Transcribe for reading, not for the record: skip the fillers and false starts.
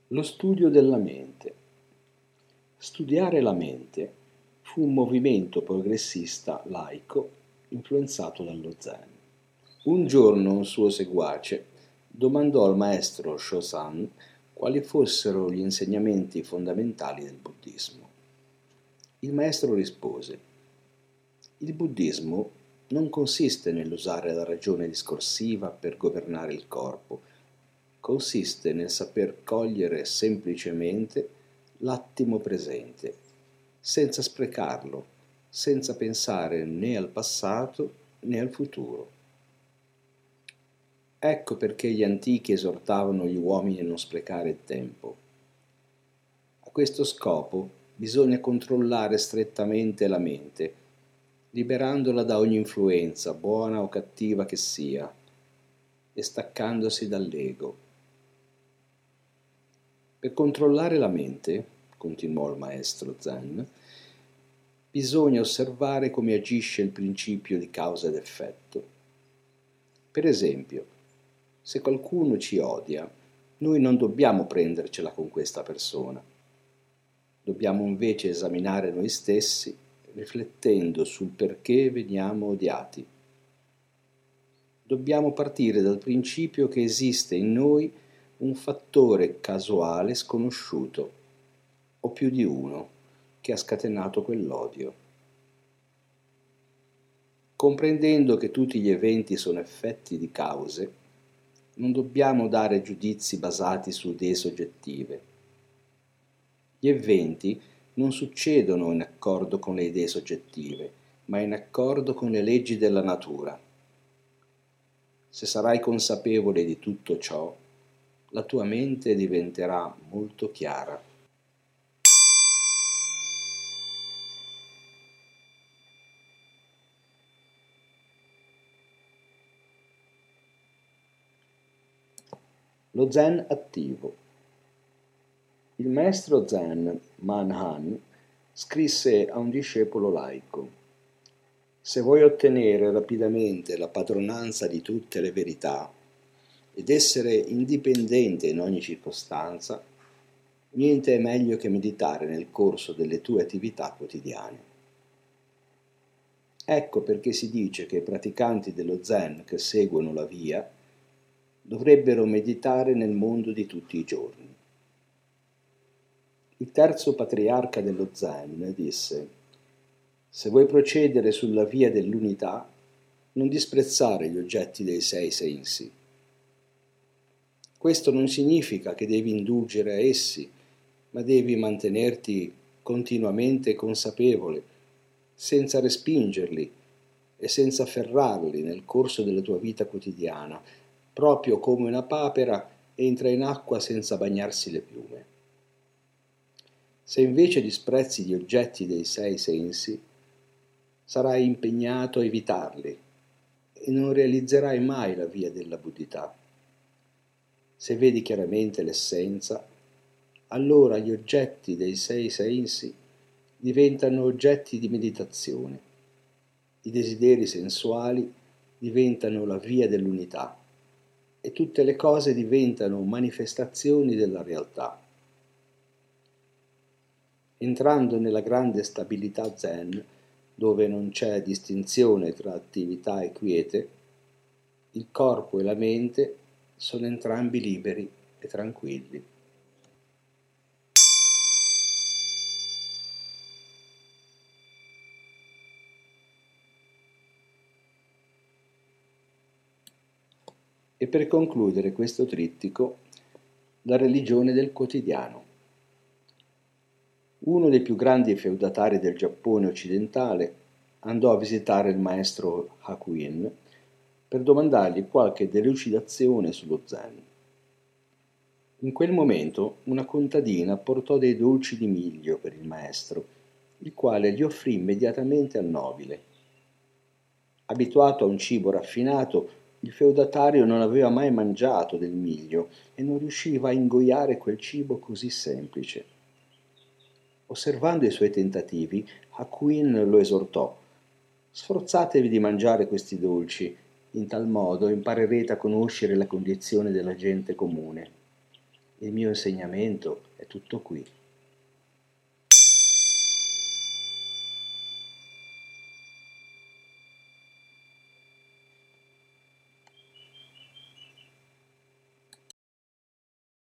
Lo studio della mente. Studiare la mente fu un movimento progressista laico influenzato dallo Zen. Un giorno un suo seguace domandò al maestro Shosan quali fossero gli insegnamenti fondamentali del buddismo. Il maestro rispose: il buddismo non consiste nell'usare la ragione discorsiva per governare il corpo, consiste nel saper cogliere semplicemente l'attimo presente, senza sprecarlo, senza pensare né al passato né al futuro. Ecco perché gli antichi esortavano gli uomini a non sprecare il tempo. A questo scopo bisogna controllare strettamente la mente, liberandola da ogni influenza, buona o cattiva che sia, e staccandosi dall'ego. Per controllare la mente, continuò il maestro Zen, bisogna osservare come agisce il principio di causa ed effetto. Per esempio, se qualcuno ci odia, noi non dobbiamo prendercela con questa persona. Dobbiamo invece esaminare noi stessi, riflettendo sul perché veniamo odiati. Dobbiamo partire dal principio che esiste in noi un fattore casuale sconosciuto, o più di uno, che ha scatenato quell'odio. Comprendendo che tutti gli eventi sono effetti di cause, non dobbiamo dare giudizi basati su idee soggettive. Gli eventi non succedono in accordo con le idee soggettive, ma in accordo con le leggi della natura. Se sarai consapevole di tutto ciò, la tua mente diventerà molto chiara. Lo Zen attivo. Il maestro Zen Manhan scrisse a un discepolo laico: se vuoi ottenere rapidamente la padronanza di tutte le verità ed essere indipendente in ogni circostanza, niente è meglio che meditare nel corso delle tue attività quotidiane. Ecco perché si dice che i praticanti dello Zen che seguono la via dovrebbero meditare nel mondo di tutti i giorni. Il terzo patriarca dello Zen disse: se vuoi procedere sulla via dell'unità, non disprezzare gli oggetti dei sei sensi. Questo non significa che devi indulgere a essi, ma devi mantenerti continuamente consapevole, senza respingerli e senza afferrarli nel corso della tua vita quotidiana, proprio come una papera entra in acqua senza bagnarsi le piume. Se invece disprezzi gli oggetti dei sei sensi, sarai impegnato a evitarli e non realizzerai mai la via della buddhità. Se vedi chiaramente l'essenza, allora gli oggetti dei sei sensi diventano oggetti di meditazione. I desideri sensuali diventano la via dell'unità e tutte le cose diventano manifestazioni della realtà. Entrando nella grande stabilità Zen, dove non c'è distinzione tra attività e quiete, il corpo e la mente sono entrambi liberi e tranquilli. E per concludere questo trittico, la religione del quotidiano. Uno dei più grandi feudatari del Giappone occidentale andò a visitare il maestro Hakuin per domandargli qualche delucidazione sullo Zen. In quel momento una contadina portò dei dolci di miglio per il maestro, il quale li offrì immediatamente al nobile. Abituato a un cibo raffinato, il feudatario non aveva mai mangiato del miglio e non riusciva a ingoiare quel cibo così semplice. Osservando i suoi tentativi, Hakuin lo esortò: sforzatevi di mangiare questi dolci, in tal modo imparerete a conoscere la condizione della gente comune. Il mio insegnamento è tutto qui.